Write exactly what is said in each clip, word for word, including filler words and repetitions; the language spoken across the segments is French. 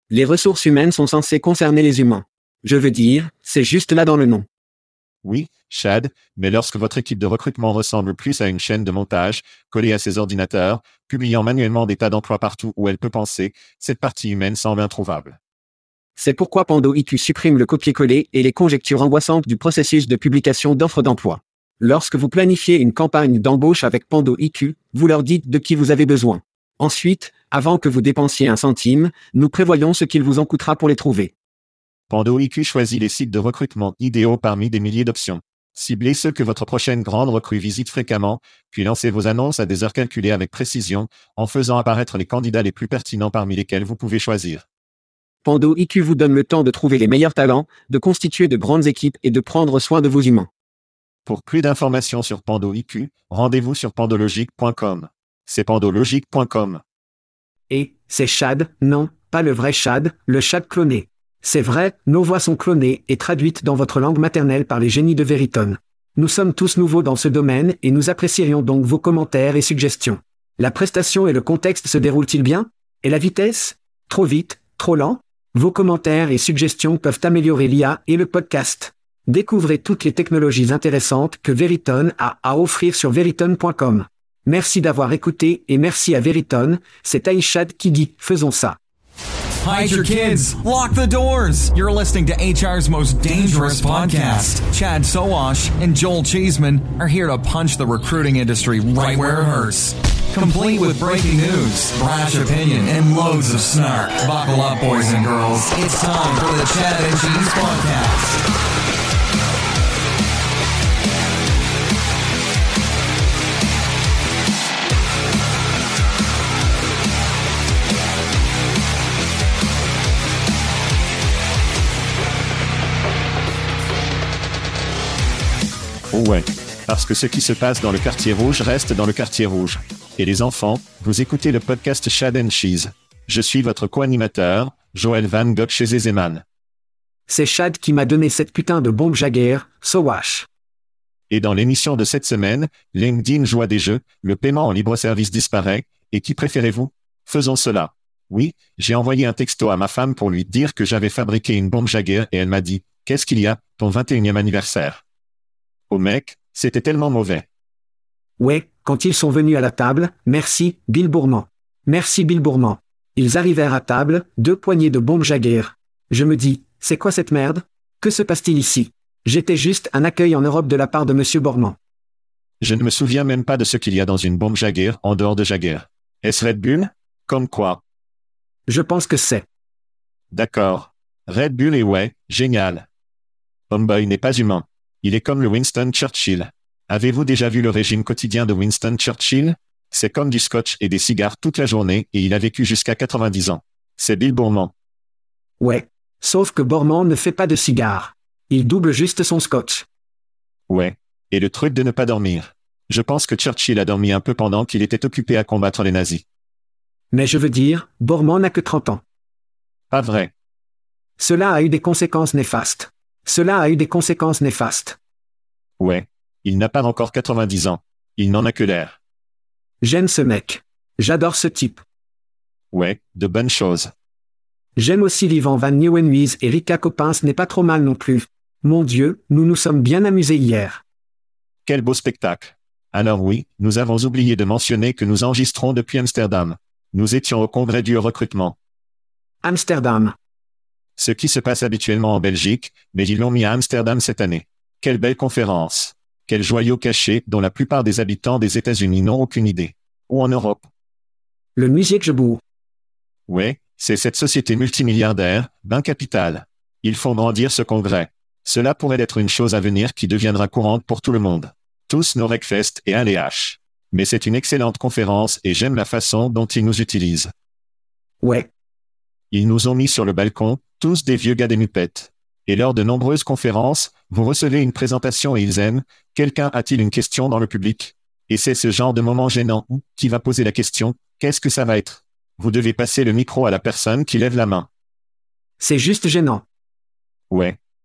Les ressources humaines sont censées concerner les humains. Je veux dire, c'est juste là dans le nom. Oui, Chad, mais lorsque votre équipe de recrutement ressemble plus à une chaîne de montage, collée à ses ordinateurs, publiant manuellement des tas d'emplois partout où elle peut penser, cette partie humaine semble introuvable. C'est pourquoi Pando I Q supprime le copier-coller et les conjectures angoissantes du processus de publication d'offres d'emploi. Lorsque vous planifiez une campagne d'embauche avec Pando I Q, vous leur dites de qui vous avez besoin. Ensuite, avant que vous dépensiez un centime, nous prévoyons ce qu'il vous en coûtera pour les trouver. Pando I Q choisit les sites de recrutement idéaux parmi des milliers d'options. Ciblez ceux que votre prochaine grande recrue visite fréquemment, puis lancez vos annonces à des heures calculées avec précision, en faisant apparaître les candidats les plus pertinents parmi lesquels vous pouvez choisir. Pando I Q vous donne le temps de trouver les meilleurs talents, de constituer de grandes équipes et de prendre soin de vos humains. Pour plus d'informations sur Pando I Q, rendez-vous sur pandologique point com. C'est pandologique point com. Et, c'est Chad, non, pas le vrai Chad, le Chad cloné. C'est vrai, nos voix sont clonées et traduites dans votre langue maternelle par les génies de Veritone. Nous sommes tous nouveaux dans ce domaine et nous apprécierions donc vos commentaires et suggestions. La prestation et le contexte se déroulent-ils bien? Et la vitesse? Trop vite? Trop lent? Vos commentaires et suggestions peuvent améliorer l'I A et le podcast. Découvrez toutes les technologies intéressantes que Veritone a à offrir sur veritone point com. Merci d'avoir écouté et merci à Veritone, c'est Aïchad qui dit « Faisons ça ». Hide your kids. Lock the doors. You're listening to H R's most dangerous podcast. Chad Sowash and Joel Cheeseman are here to punch the recruiting industry right where it hurts. Complete with breaking news, brash opinion, and loads of snark. Buckle up, boys and girls. It's time for the Chad and Cheese Podcast. Oh ouais. Parce que ce qui se passe dans le quartier rouge reste dans le quartier rouge. Et les enfants, vous écoutez le podcast Chad and Cheese. Je suis votre co-animateur, Joël Van Gogh chez Zeman. C'est Chad qui m'a donné cette putain de bombe Jaguar, Sowash. Et dans l'émission de cette semaine, LinkedIn joue à des jeux, le paiement en libre-service disparaît, et qui préférez-vous? Faisons cela. Oui, j'ai envoyé un texto à ma femme pour lui dire que j'avais fabriqué une bombe Jaguar et elle m'a dit, qu'est-ce qu'il y a, ton vingt et unième anniversaire? Oh mec, c'était tellement mauvais. Ouais, quand ils sont venus à la table, merci, Bill Bourman. Merci Bill Bourman. Ils arrivèrent à table, deux poignées de bombes Jaguar. Je me dis, c'est quoi cette merde? Que se passe-t-il ici? J'étais juste un accueil en Europe de la part de Monsieur Bourman. Je ne me souviens même pas de ce qu'il y a dans une bombe Jaguar en dehors de Jaguar. Est-ce Red Bull? Comme quoi? Je pense que c'est. D'accord. Red Bull est ouais, génial. Homeboy n'est pas humain. Il est comme le Winston Churchill. Avez-vous déjà vu le régime quotidien de Winston Churchill? C'est comme du scotch et des cigares toute la journée et il a vécu jusqu'à quatre-vingt-dix ans. C'est Bill Bourman. Ouais. Sauf que Bourman ne fait pas de cigares. Il double juste son scotch. Ouais. Et le truc de ne pas dormir. Je pense que Churchill a dormi un peu pendant qu'il était occupé à combattre les nazis. Mais je veux dire, Bourman n'a que trente ans. Pas vrai. Cela a eu des conséquences néfastes. Cela a eu des conséquences néfastes. Ouais. Il n'a pas encore quatre-vingt-dix ans. Il n'en a que l'air. J'aime ce mec. J'adore ce type. Ouais, de bonnes choses. J'aime aussi Livan Van Nieuwenhuis et Rika Coppens n'est pas trop mal non plus. Mon Dieu, nous nous sommes bien amusés hier. Quel beau spectacle. Alors oui, nous avons oublié de mentionner que nous enregistrons depuis Amsterdam. Nous étions au congrès du recrutement. Amsterdam. Ce qui se passe habituellement en Belgique, mais ils l'ont mis à Amsterdam cette année. Quelle belle conférence. Quel joyau caché dont la plupart des habitants des États-Unis n'ont aucune idée. Ou en Europe. Le musée que je boue. Ouais, c'est cette société multimilliardaire, Bain Capital. Ils font grandir ce congrès. Cela pourrait être une chose à venir qui deviendra courante pour tout le monde. Tous nos Recfest et A L H. Mais c'est une excellente conférence et j'aime la façon dont ils nous utilisent. Ouais. Ils nous ont mis sur le balcon, tous des vieux gars des mupettes. Et lors de nombreuses conférences, vous recevez une présentation et ils aiment, quelqu'un a-t-il une question dans le public? Et c'est ce genre de moment gênant où, qui va poser la question, qu'est-ce que ça va être? Vous devez passer le micro à la personne qui lève la main. C'est juste gênant. Ouais.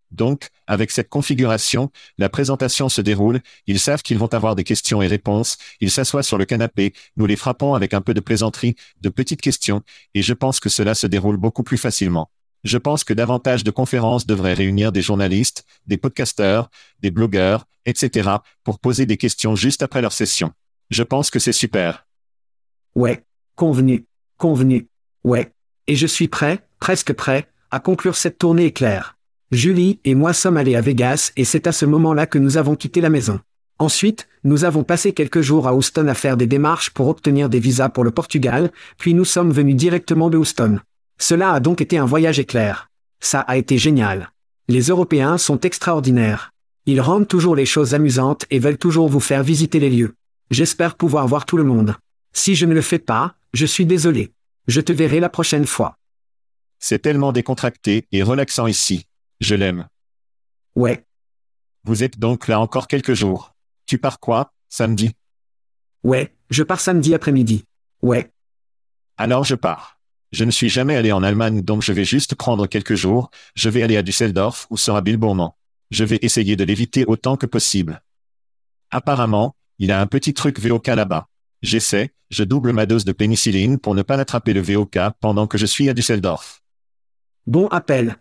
Donc, avec cette configuration, la présentation se déroule, ils savent qu'ils vont avoir des questions et réponses, ils s'assoient sur le canapé, nous les frappons avec un peu de plaisanterie, de petites questions, et je pense que cela se déroule beaucoup plus facilement. Je pense que davantage de conférences devraient réunir des journalistes, des podcasteurs, des blogueurs, et cetera, pour poser des questions juste après leur session. Je pense que c'est super. Ouais. Convenu. Convenu. Ouais. Et je suis prêt, presque prêt, à conclure cette tournée éclair. Julie et moi sommes allés à Vegas et c'est à ce moment-là que nous avons quitté la maison. Ensuite, nous avons passé quelques jours à Houston à faire des démarches pour obtenir des visas pour le Portugal, puis nous sommes venus directement de Houston. Cela a donc été un voyage éclair. Ça a été génial. Les Européens sont extraordinaires. Ils rendent toujours les choses amusantes et veulent toujours vous faire visiter les lieux. J'espère pouvoir voir tout le monde. Si je ne le fais pas, je suis désolé. Je te verrai la prochaine fois. C'est tellement décontracté et relaxant ici. Je l'aime. Ouais. Vous êtes donc là encore quelques jours. Tu pars quoi, samedi? Ouais, je pars samedi après-midi. Ouais. Alors je pars. Je ne suis jamais allé en Allemagne donc je vais juste prendre quelques jours, je vais aller à Düsseldorf où sera Bill Bourman. Je vais essayer de l'éviter autant que possible. Apparemment, il a un petit truc V O K là-bas. J'essaie, je double ma dose de pénicilline pour ne pas l'attraper le V O K pendant que je suis à Düsseldorf. Bon appel.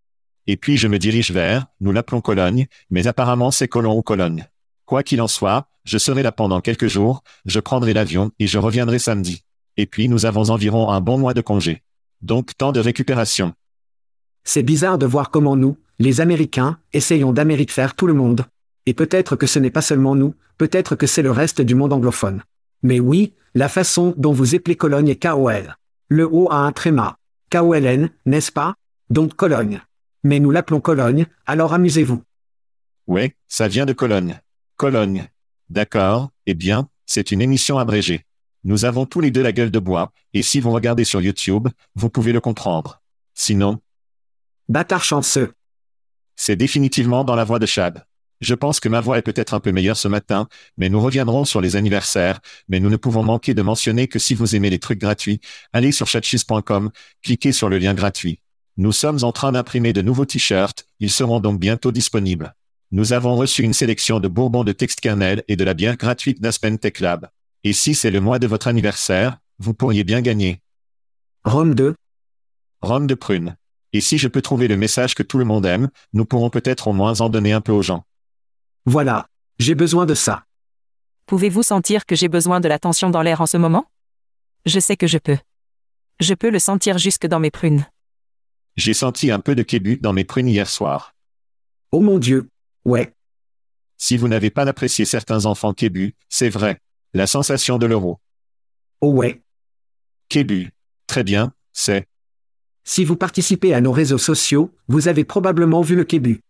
Et puis je me dirige vers, nous l'appelons Cologne, mais apparemment c'est Cologne ou Cologne. Quoi qu'il en soit, je serai là pendant quelques jours, je prendrai l'avion et je reviendrai samedi. Et puis nous avons environ un bon mois de congé. Donc temps de récupération. C'est bizarre de voir comment nous, les Américains, essayons d'Amérique faire tout le monde. Et peut-être que ce n'est pas seulement nous, peut-être que c'est le reste du monde anglophone. Mais oui, la façon dont vous appelez Cologne est K O L. Le O a un tréma. K O L N, n'est-ce pas? Donc Cologne. Mais nous l'appelons Cologne, alors amusez-vous. Ouais, ça vient de Cologne. Cologne. D'accord, eh bien, c'est une émission abrégée. Nous avons tous les deux la gueule de bois, et si vous regardez sur YouTube, vous pouvez le comprendre. Sinon... Bâtard chanceux. C'est définitivement dans la voix de Chad. Je pense que ma voix est peut-être un peu meilleure ce matin, mais nous reviendrons sur les anniversaires, mais nous ne pouvons manquer de mentionner que si vous aimez les trucs gratuits, allez sur chatcheese point com, cliquez sur le lien gratuit. Nous sommes en train d'imprimer de nouveaux t-shirts, ils seront donc bientôt disponibles. Nous avons reçu une sélection de bourbons de Textkernel et de la bière gratuite d'Aspen Tech Lab. Et si c'est le mois de votre anniversaire, vous pourriez bien gagner. Rhum de Rhum de prune. Et si je peux trouver le message que tout le monde aime, nous pourrons peut-être au moins en donner un peu aux gens. Voilà. J'ai besoin de ça. Pouvez-vous sentir que j'ai besoin de la tension dans l'air en ce moment? Je sais que je peux. Je peux le sentir jusque dans mes prunes. J'ai senti un peu de kébu dans mes prunes hier soir. Oh mon Dieu. Ouais. Si vous n'avez pas apprécié certains enfants kébu, c'est vrai. La sensation de l'euro. Oh ouais. Kébu. Très bien, c'est... Si vous participez à nos réseaux sociaux, vous avez probablement vu le kébu.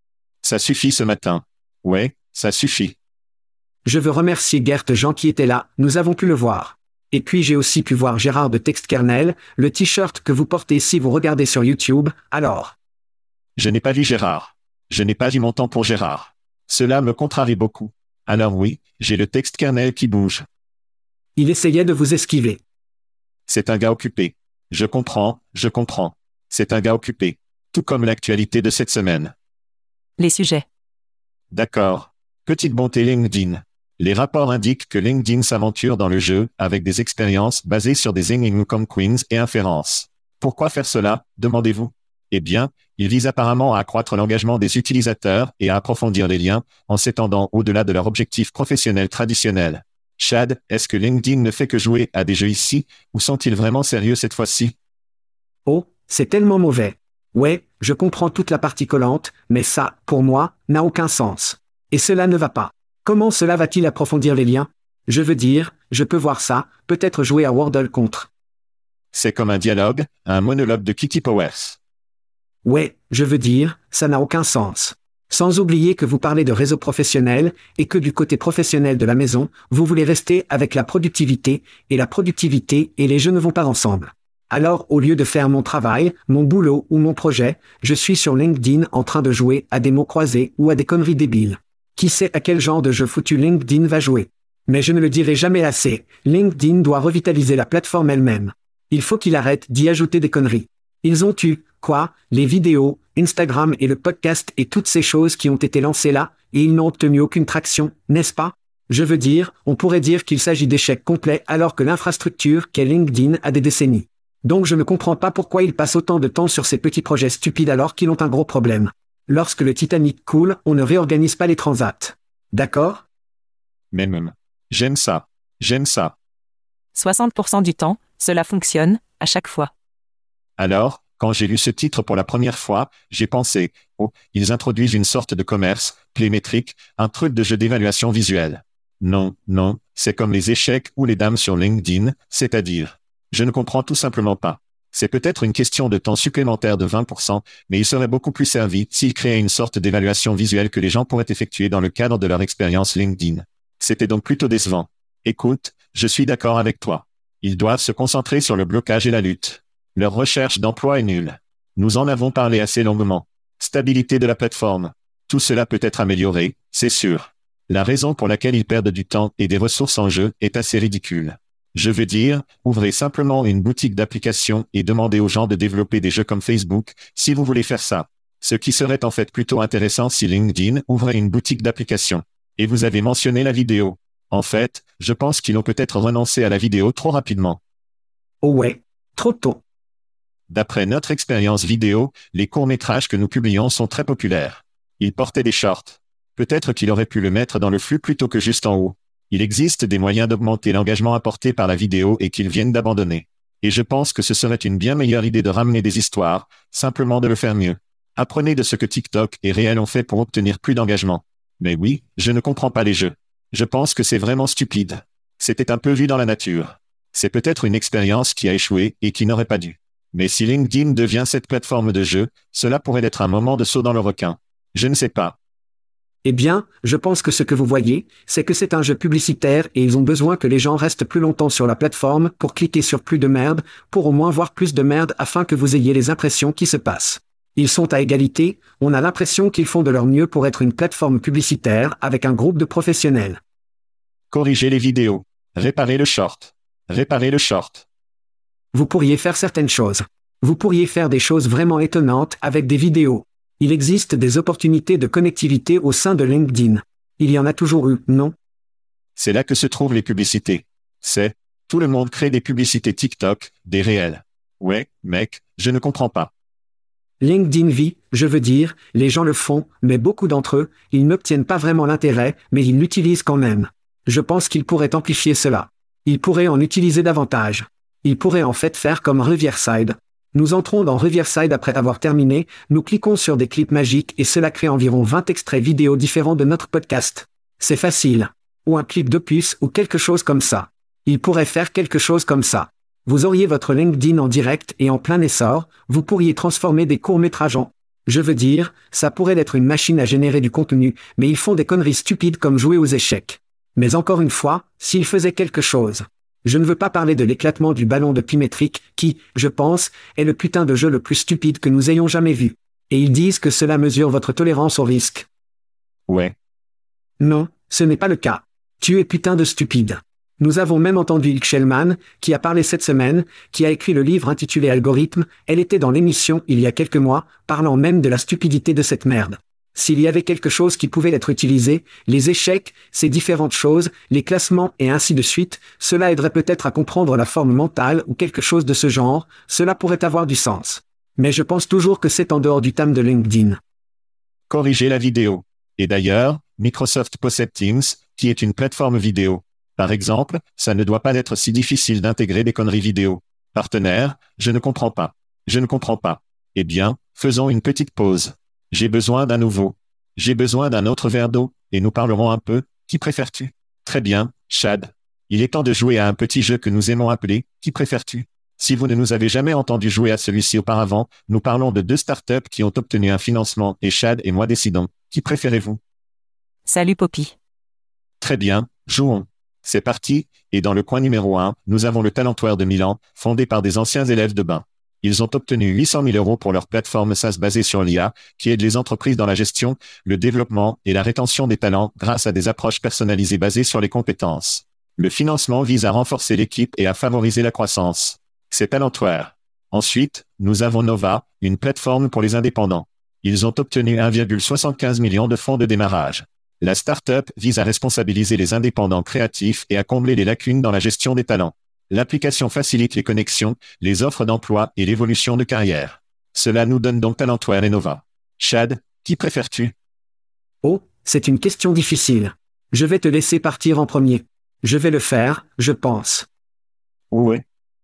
Ça suffit ce matin. Ouais, ça suffit. Je veux remercier Gert Jean qui était là, nous avons pu le voir. Et puis j'ai aussi pu voir Gérard de Textkernel, le t-shirt que vous portez si vous regardez sur YouTube, alors. Je n'ai pas vu Gérard. Je n'ai pas eu mon temps pour Gérard. Cela me contrarie beaucoup. Alors oui, j'ai le Textkernel qui bouge. Il essayait de vous esquiver. C'est un gars occupé. Je comprends, je comprends. C'est un gars occupé. Tout comme l'actualité de cette semaine. Les sujets. D'accord. Petite bonté LinkedIn. Les rapports indiquent que LinkedIn s'aventure dans le jeu avec des expériences basées sur des énigmes comme Queens et inférences. Pourquoi faire cela, demandez-vous? Eh bien, il vise apparemment à accroître l'engagement des utilisateurs et à approfondir les liens en s'étendant au-delà de leur objectif professionnel traditionnel. Chad, est-ce que LinkedIn ne fait que jouer à des jeux ici, ou sont-ils vraiment sérieux cette fois-ci? Oh, c'est tellement mauvais. Ouais, je comprends toute la partie collante, mais ça, pour moi, n'a aucun sens. Et cela ne va pas. Comment cela va-t-il approfondir les liens? Je veux dire, je peux voir ça, peut-être jouer à Wordle contre. C'est comme un dialogue, un monologue de Kitty Powers. Ouais, je veux dire, ça n'a aucun sens. Sans oublier que vous parlez de réseau professionnel, et que du côté professionnel de la maison, vous voulez rester avec la productivité, et la productivité et les jeux ne vont pas ensemble. Alors au lieu de faire mon travail, mon boulot ou mon projet, je suis sur LinkedIn en train de jouer à des mots croisés ou à des conneries débiles. Qui sait à quel genre de jeu foutu LinkedIn va jouer? Mais je ne le dirai jamais assez, LinkedIn doit revitaliser la plateforme elle-même. Il faut qu'il arrête d'y ajouter des conneries. Ils ont eu, Quoi, les vidéos, Instagram et le podcast et toutes ces choses qui ont été lancées là, et ils n'ont obtenu aucune traction, n'est-ce pas? Je veux dire, on pourrait dire qu'il s'agit d'échecs complets alors que l'infrastructure qu'est LinkedIn a des décennies. Donc je ne comprends pas pourquoi ils passent autant de temps sur ces petits projets stupides alors qu'ils ont un gros problème. Lorsque le Titanic coule, on ne réorganise pas les transats. D'accord? Mais même. J'aime ça. J'aime ça. soixante pour cent du temps, cela fonctionne, à chaque fois. Alors, quand j'ai lu ce titre pour la première fois, j'ai pensé, oh, ils introduisent une sorte de commerce, playmétrique, un truc de jeu d'évaluation visuelle. Non, non, c'est comme les échecs ou les dames sur LinkedIn, c'est-à-dire, je ne comprends tout simplement pas. C'est peut-être une question de temps supplémentaire de vingt pour cent, mais il serait beaucoup plus servi s'ils créaient une sorte d'évaluation visuelle que les gens pourraient effectuer dans le cadre de leur expérience LinkedIn. C'était donc plutôt décevant. Écoute, je suis d'accord avec toi. Ils doivent se concentrer sur le blocage et la lutte. Leur recherche d'emploi est nulle. Nous en avons parlé assez longuement. Stabilité de la plateforme. Tout cela peut être amélioré, c'est sûr. La raison pour laquelle ils perdent du temps et des ressources en jeu est assez ridicule. Je veux dire, ouvrez simplement une boutique d'applications et demandez aux gens de développer des jeux comme Facebook, si vous voulez faire ça. Ce qui serait en fait plutôt intéressant si LinkedIn ouvrait une boutique d'applications. Et vous avez mentionné la vidéo. En fait, je pense qu'ils ont peut-être renoncé à la vidéo trop rapidement. Oh ouais, trop tôt. D'après notre expérience vidéo, les courts-métrages que nous publions sont très populaires. Ils portaient des shorts. Peut-être qu'il aurait pu le mettre dans le flux plutôt que juste en haut. Il existe des moyens d'augmenter l'engagement apporté par la vidéo et qu'ils viennent d'abandonner. Et je pense que ce serait une bien meilleure idée de ramener des histoires, simplement de le faire mieux. Apprenez de ce que TikTok et Réel ont fait pour obtenir plus d'engagement. Mais oui, je ne comprends pas les jeux. Je pense que c'est vraiment stupide. C'était un peu vu dans la nature. C'est peut-être une expérience qui a échoué et qui n'aurait pas dû. Mais si LinkedIn devient cette plateforme de jeu, cela pourrait être un moment de saut dans le requin. Je ne sais pas. Eh bien, je pense que ce que vous voyez, c'est que c'est un jeu publicitaire et ils ont besoin que les gens restent plus longtemps sur la plateforme pour cliquer sur plus de merde, pour au moins voir plus de merde afin que vous ayez les impressions qui se passent. Ils sont à égalité, on a l'impression qu'ils font de leur mieux pour être une plateforme publicitaire avec un groupe de professionnels. Corrigez les vidéos. Réparez le short. Réparez le short. Vous pourriez faire certaines choses. Vous pourriez faire des choses vraiment étonnantes avec des vidéos. Il existe des opportunités de connectivité au sein de LinkedIn. Il y en a toujours eu, non? C'est là que se trouvent les publicités. C'est, tout le monde crée des publicités TikTok, des réels. Ouais, mec, je ne comprends pas. LinkedIn vit, je veux dire, les gens le font, mais beaucoup d'entre eux, ils n'obtiennent pas vraiment l'intérêt, mais ils l'utilisent quand même. Je pense qu'ils pourraient amplifier cela. Ils pourraient en utiliser davantage. Ils pourraient en fait faire comme Riverside. Nous entrons dans Riverside après avoir terminé, nous cliquons sur des clips magiques et cela crée environ vingt extraits vidéo différents de notre podcast. C'est facile. Ou un clip d'Opus ou quelque chose comme ça. Ils pourraient faire quelque chose comme ça. Vous auriez votre LinkedIn en direct et en plein essor, vous pourriez transformer des courts-métrages en... Je veux dire, ça pourrait être une machine à générer du contenu, mais ils font des conneries stupides comme jouer aux échecs. Mais encore une fois, s'ils faisaient quelque chose... Je ne veux pas parler de l'éclatement du ballon de Pimétrique, qui, je pense, est le putain de jeu le plus stupide que nous ayons jamais vu. Et ils disent que cela mesure votre tolérance au risque. Ouais. Non, ce n'est pas le cas. Tu es putain de stupide. Nous avons même entendu Ilk Shellman, qui a parlé cette semaine, qui a écrit le livre intitulé Algorithme, elle était dans l'émission il y a quelques mois, parlant même de la stupidité de cette merde. S'il y avait quelque chose qui pouvait être utilisé, les échecs, ces différentes choses, les classements et ainsi de suite, cela aiderait peut-être à comprendre la forme mentale ou quelque chose de ce genre, cela pourrait avoir du sens. Mais je pense toujours que c'est en dehors du thème de LinkedIn. Corrigez la vidéo. Et d'ailleurs, Microsoft possède Teams, qui est une plateforme vidéo. Par exemple, ça ne doit pas être si difficile d'intégrer des conneries vidéo. Partenaire, je ne comprends pas. Je ne comprends pas. Eh bien, faisons une petite pause. J'ai besoin d'un nouveau. J'ai besoin d'un autre verre d'eau, et nous parlerons un peu. Qui préfères-tu? Très bien, Chad. Il est temps de jouer à un petit jeu que nous aimons appeler « Qui préfères-tu » Si vous ne nous avez jamais entendu jouer à celui-ci auparavant, nous parlons de deux startups qui ont obtenu un financement et Chad et moi décidons. Qui préférez-vous? Salut Poppy. Très bien, jouons. C'est parti, et dans le coin numéro un, nous avons le Talentoir de Milan, fondé par des anciens élèves de bain. Ils ont obtenu huit cent mille euros pour leur plateforme SaaS basée sur l'I A, qui aide les entreprises dans la gestion, le développement et la rétention des talents grâce à des approches personnalisées basées sur les compétences. Le financement vise à renforcer l'équipe et à favoriser la croissance. C'est Talentoir. Ensuite, nous avons Nova, une plateforme pour les indépendants. Ils ont obtenu un virgule soixante-quinze million de fonds de démarrage. La start-up vise à responsabiliser les indépendants créatifs et à combler les lacunes dans la gestion des talents. L'application facilite les connexions, les offres d'emploi et l'évolution de carrière. Cela nous donne donc Talentware et Nova. Chad, qui préfères-tu? Oh, c'est une question difficile. Je vais te laisser partir en premier. Je vais le faire, je pense. Oui.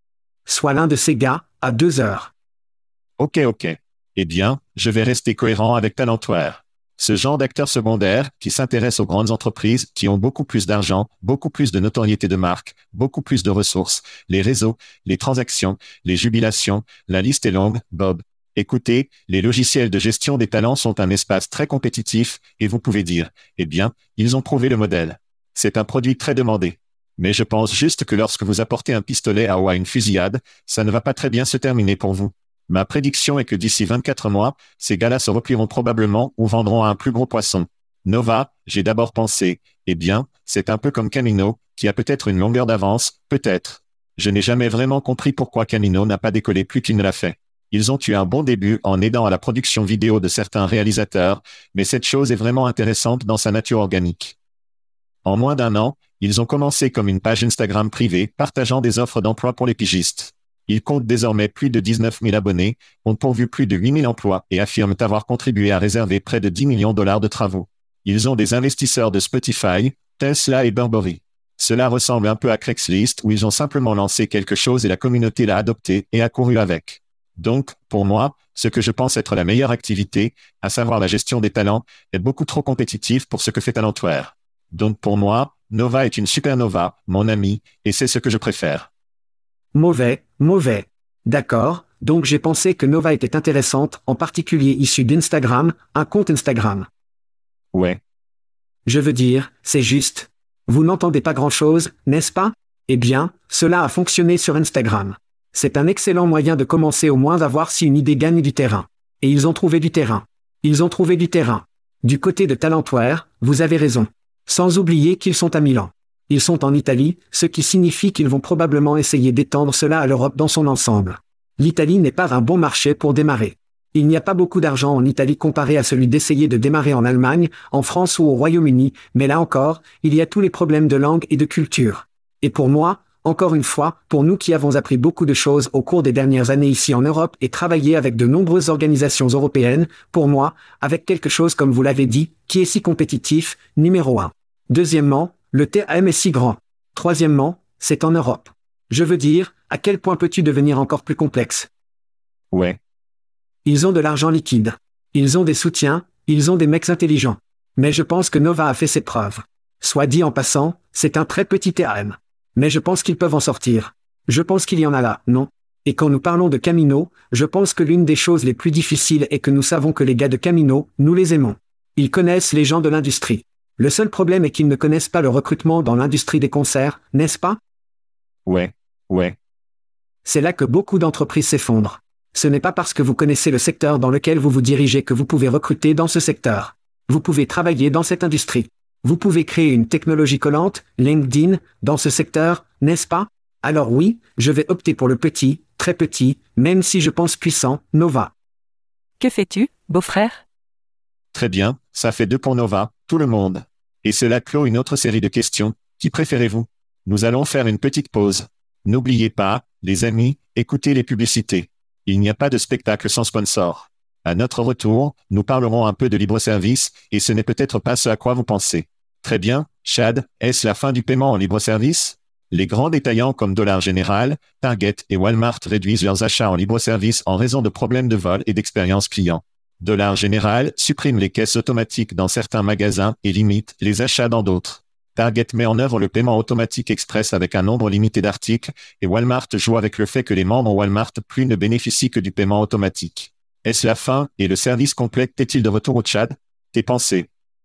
Sois l'un de ces gars, à deux heures. Ok, ok. Eh bien, je vais rester cohérent avec Talentware. Ce genre d'acteur secondaire qui s'intéresse aux grandes entreprises qui ont beaucoup plus d'argent, beaucoup plus de notoriété de marque, beaucoup plus de ressources, les réseaux, les transactions, les jubilations, la liste est longue, Bob. Écoutez, les logiciels de gestion des talents sont un espace très compétitif et vous pouvez dire, eh bien, ils ont prouvé le modèle. C'est un produit très demandé. Mais je pense juste que lorsque vous apportez un pistolet à ou à une fusillade, ça ne va pas très bien se terminer pour vous. Ma prédiction est que d'ici vingt-quatre mois, ces gars-là se replieront probablement ou vendront à un plus gros poisson. Nova, j'ai d'abord pensé, eh bien, c'est un peu comme Camino, qui a peut-être une longueur d'avance, peut-être. Je n'ai jamais vraiment compris pourquoi Camino n'a pas décollé plus qu'il ne l'a fait. Ils ont eu un bon début en aidant à la production vidéo de certains réalisateurs, mais cette chose est vraiment intéressante dans sa nature organique. En moins d'un an, ils ont commencé comme une page Instagram privée partageant des offres d'emploi pour les pigistes. Ils comptent désormais plus de dix-neuf mille abonnés, ont pourvu plus de huit mille emplois et affirment avoir contribué à réserver près de dix millions de dollars de travaux. Ils ont des investisseurs de Spotify, Tesla et Burberry. Cela ressemble un peu à Craigslist où ils ont simplement lancé quelque chose et la communauté l'a adopté et a couru avec. Donc, pour moi, ce que je pense être la meilleure activité, à savoir la gestion des talents, est beaucoup trop compétitif pour ce que fait Talentware. Donc pour moi, Nova est une supernova, mon ami, et c'est ce que je préfère. Mauvais, mauvais. D'accord, donc j'ai pensé que Nova était intéressante, en particulier issue d'Instagram, un compte Instagram. Ouais. Je veux dire, c'est juste. Vous n'entendez pas grand-chose, n'est-ce pas? Eh bien, cela a fonctionné sur Instagram. C'est un excellent moyen de commencer au moins à voir si une idée gagne du terrain. Et ils ont trouvé du terrain. Ils ont trouvé du terrain. Du côté de Talentware, vous avez raison. Sans oublier qu'ils sont à Milan. Ils sont en Italie, ce qui signifie qu'ils vont probablement essayer d'étendre cela à l'Europe dans son ensemble. L'Italie n'est pas un bon marché pour démarrer. Il n'y a pas beaucoup d'argent en Italie comparé à celui d'essayer de démarrer en Allemagne, en France ou au Royaume-Uni, mais là encore, il y a tous les problèmes de langue et de culture. Et pour moi, encore une fois, pour nous qui avons appris beaucoup de choses au cours des dernières années ici en Europe et travaillé avec de nombreuses organisations européennes, pour moi, avec quelque chose comme vous l'avez dit, qui est si compétitif, numéro un. Deuxièmement, le T A M est si grand. Troisièmement, c'est en Europe. Je veux dire, à quel point peux-tu devenir encore plus complexe? Ouais. Ils ont de l'argent liquide. Ils ont des soutiens, ils ont des mecs intelligents. Mais je pense que Nova a fait ses preuves. Soit dit en passant, c'est un très petit T A M. Mais je pense qu'ils peuvent en sortir. Je pense qu'il y en a là, non? Et quand nous parlons de Camino, je pense que l'une des choses les plus difficiles est que nous savons que les gars de Camino, nous les aimons. Ils connaissent les gens de l'industrie. Le seul problème est qu'ils ne connaissent pas le recrutement dans l'industrie des concerts, n'est-ce pas? Ouais, ouais. C'est là que beaucoup d'entreprises s'effondrent. Ce n'est pas parce que vous connaissez le secteur dans lequel vous vous dirigez que vous pouvez recruter dans ce secteur. Vous pouvez travailler dans cette industrie. Vous pouvez créer une technologie collante, LinkedIn, dans ce secteur, n'est-ce pas? Alors oui, je vais opter pour le petit, très petit, même si je pense puissant, Nova. Que fais-tu, beau-frère? Très bien, ça fait deux pour Nova, tout le monde. Et cela clôt une autre série de questions. Qui préférez-vous? Nous allons faire une petite pause. N'oubliez pas, les amis, écoutez les publicités. Il n'y a pas de spectacle sans sponsor. À notre retour, nous parlerons un peu de libre-service, et ce n'est peut-être pas ce à quoi vous pensez. Très bien, Chad, est-ce la fin du paiement en libre-service? Les grands détaillants comme Dollar General, Target et Walmart réduisent leurs achats en libre-service en raison de problèmes de vol et d'expérience client. Dollar General supprime les caisses automatiques dans certains magasins et limite les achats dans d'autres. Target met en œuvre le paiement automatique express avec un nombre limité d'articles, et Walmart joue avec le fait que les membres Walmart Plus ne bénéficient que du paiement automatique. Est-ce la fin et le service complet est-il de retour au Tchad? Tes pensées?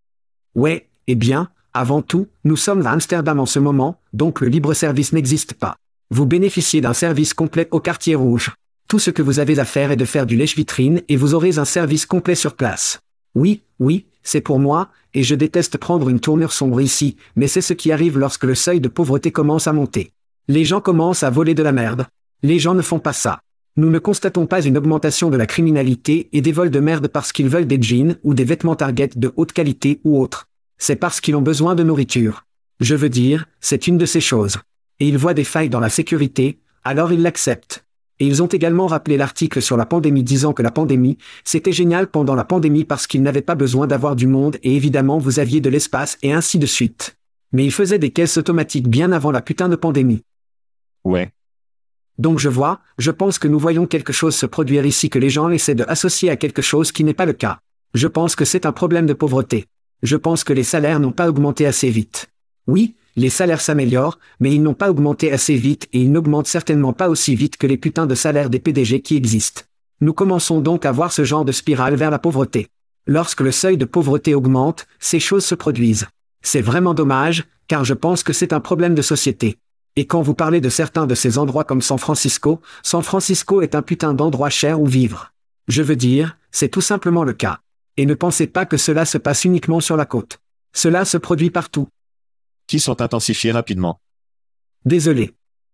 Ouais, eh bien, avant tout, nous sommes à Amsterdam en ce moment, donc le libre-service n'existe pas. Vous bénéficiez d'un service complet au quartier rouge. Tout ce que vous avez à faire est de faire du lèche-vitrine et vous aurez un service complet sur place. Oui, oui, c'est pour moi, et je déteste prendre une tournure sombre ici, mais c'est ce qui arrive lorsque le seuil de pauvreté commence à monter. Les gens commencent à voler de la merde. Les gens ne font pas ça. Nous ne constatons pas une augmentation de la criminalité et des vols de merde parce qu'ils veulent des jeans ou des vêtements Target de haute qualité ou autre. C'est parce qu'ils ont besoin de nourriture. Je veux dire, c'est une de ces choses. Et ils voient des failles dans la sécurité, alors ils l'acceptent. Et ils ont également rappelé l'article sur la pandémie disant que la pandémie, c'était génial pendant la pandémie parce qu'ils n'avaient pas besoin d'avoir du monde et évidemment vous aviez de l'espace et ainsi de suite. Mais ils faisaient des caisses automatiques bien avant la putain de pandémie. Ouais. Donc je vois, je pense que nous voyons quelque chose se produire ici que les gens essaient de associer à quelque chose qui n'est pas le cas. Je pense que c'est un problème de pauvreté. Je pense que les salaires n'ont pas augmenté assez vite. Oui, les salaires s'améliorent, mais ils n'ont pas augmenté assez vite et ils n'augmentent certainement pas aussi vite que les putains de salaires des P D G qui existent. Nous commençons donc à voir ce genre de spirale vers la pauvreté. Lorsque le seuil de pauvreté augmente, ces choses se produisent. C'est vraiment dommage, car je pense que c'est un problème de société. Et quand vous parlez de certains de ces endroits comme San Francisco, San Francisco est un putain d'endroit cher où vivre. Je veux dire, c'est tout simplement le cas. Et ne pensez pas que cela se passe uniquement sur la côte. Cela se produit partout. Qui sont intensifiés rapidement. Désolé.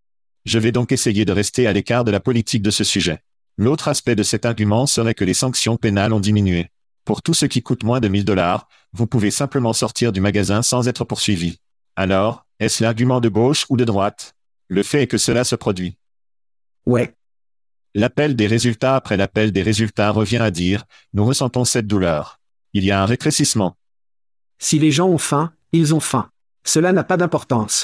Je vais donc essayer de rester à l'écart de la politique de ce sujet. L'autre aspect de cet argument serait que les sanctions pénales ont diminué. Pour tout ce qui coûte moins de mille dollars, vous pouvez simplement sortir du magasin sans être poursuivi. Alors, est-ce l'argument de gauche ou de droite? Le fait est que cela se produit. Ouais. L'appel des résultats après l'appel des résultats revient à dire, nous ressentons cette douleur. Il y a un rétrécissement. Si les gens ont faim, ils ont faim. Cela n'a pas d'importance.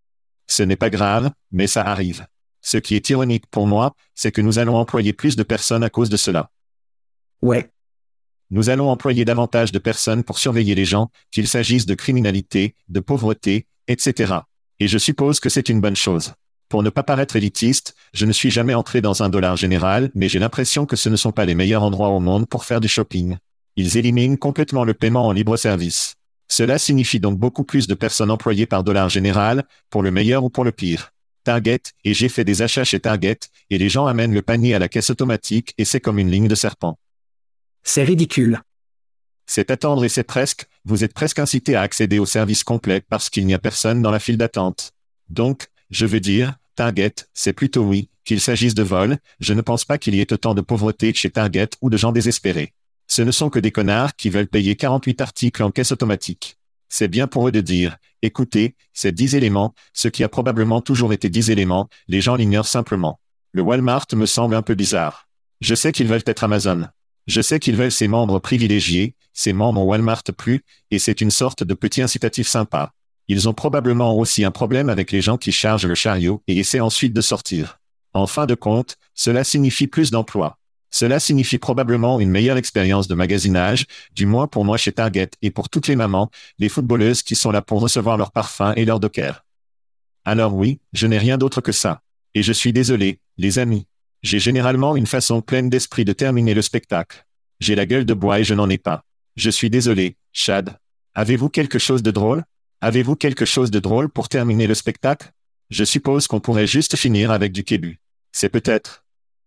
Ce n'est pas grave, mais ça arrive. Ce qui est ironique pour moi, c'est que nous allons employer plus de personnes à cause de cela. Ouais. Nous allons employer davantage de personnes pour surveiller les gens, qu'il s'agisse de criminalité, de pauvreté, et cetera. Et je suppose que c'est une bonne chose. Pour ne pas paraître élitiste, je ne suis jamais entré dans un dollar général, mais j'ai l'impression que ce ne sont pas les meilleurs endroits au monde pour faire du shopping. Ils éliminent complètement le paiement en libre-service. Cela signifie donc beaucoup plus de personnes employées par dollar général, pour le meilleur ou pour le pire. Target, et j'ai fait des achats chez Target, et les gens amènent le panier à la caisse automatique et c'est comme une ligne de serpent. C'est ridicule. C'est attendre et c'est presque, vous êtes presque incité à accéder au service complet parce qu'il n'y a personne dans la file d'attente. Donc, je veux dire, Target, c'est plutôt oui, qu'il s'agisse de vol, je ne pense pas qu'il y ait autant de pauvreté chez Target ou de gens désespérés. Ce ne sont que des connards qui veulent payer quarante-huit articles en caisse automatique. C'est bien pour eux de dire, écoutez, c'est dix éléments, ce qui a probablement toujours été dix éléments, les gens l'ignorent simplement. Le Walmart me semble un peu bizarre. Je sais qu'ils veulent être Amazon. Je sais qu'ils veulent ces membres privilégiés, ces membres Walmart plus, et c'est une sorte de petit incitatif sympa. Ils ont probablement aussi un problème avec les gens qui chargent le chariot et essaient ensuite de sortir. En fin de compte, cela signifie plus d'emplois. Cela signifie probablement une meilleure expérience de magasinage, du moins pour moi chez Target et pour toutes les mamans, les footballeuses qui sont là pour recevoir leur parfum et leur docker. Alors oui, je n'ai rien d'autre que ça. Et je suis désolé, les amis. J'ai généralement une façon pleine d'esprit de terminer le spectacle. J'ai la gueule de bois et je n'en ai pas. Je suis désolé, Chad. Avez-vous quelque chose de drôle? Avez-vous quelque chose de drôle pour terminer le spectacle? Je suppose qu'on pourrait juste finir avec du kébu. C'est peut-être.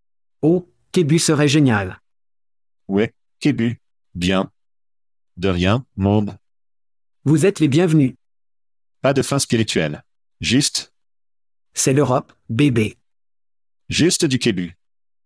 Oh, kébu serait génial. Ouais, kébu. Bien. De rien, monde. Vous êtes les bienvenus. Pas de fin spirituelle. Juste. C'est l'Europe, bébé. Juste du kébu.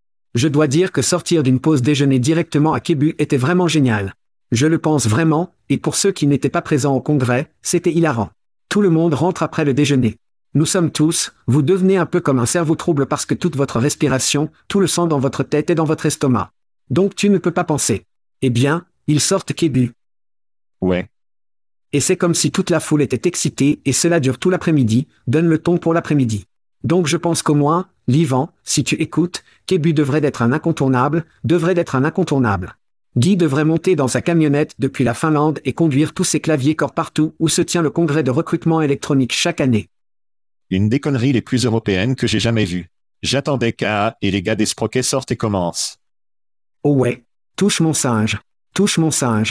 Je dois dire que sortir d'une pause déjeuner directement à Kébu était vraiment génial. Je le pense vraiment, et pour ceux qui n'étaient pas présents au congrès, c'était hilarant. Tout le monde rentre après le déjeuner. Nous sommes tous, vous devenez un peu comme un cerveau trouble parce que toute votre respiration, tout le sang dans votre tête et dans votre estomac. Donc tu ne peux pas penser. Eh bien, ils sortent Kébu. Ouais. Et c'est comme si toute la foule était excitée et cela dure tout l'après-midi, donne le ton pour l'après-midi. Donc je pense qu'au moins, Livan, si tu écoutes, Kébu devrait être un incontournable, devrait être un incontournable. Guy devrait monter dans sa camionnette depuis la Finlande et conduire tous ses claviers corps partout où se tient le congrès de recrutement électronique chaque année. Une des conneries les plus européennes que j'ai jamais vues. J'attendais qu'à et les gars des sprockets sortent et commencent. Oh ouais. Touche mon singe. Touche mon singe.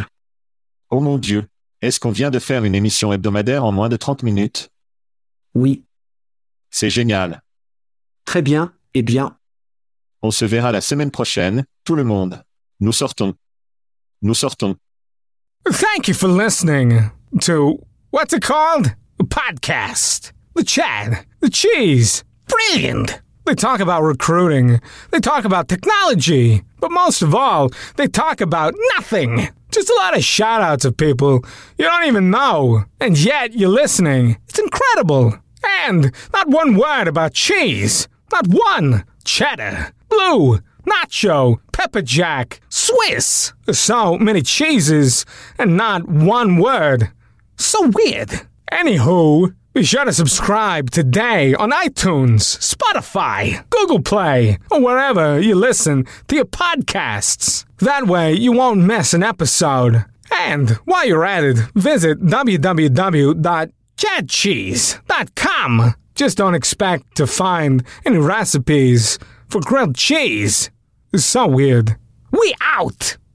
Oh mon Dieu. Est-ce qu'on vient de faire une émission hebdomadaire en moins de trente minutes? Oui. C'est génial. Très bien, eh bien. On se verra la semaine prochaine, tout le monde. Nous sortons. Nous sortons. Thank you for listening to, what's it called? A podcast. The Chad. The Cheese. Brilliant. They talk about recruiting. They talk about technology. But most of all, they talk about nothing. Just a lot of shout-outs of people you don't even know. And yet you're listening. It's incredible. And not one word about cheese. Not one. Cheddar, blue, nacho, pepper jack, Swiss. So many cheeses and not one word. So weird. Anywho, be sure to subscribe today on iTunes, Spotify, Google Play, or wherever you listen to your podcasts. That way you won't miss an episode. And while you're at it, visit w w w dot chad cheese dot com. Just don't expect to find any recipes for grilled cheese. It's so weird. We out!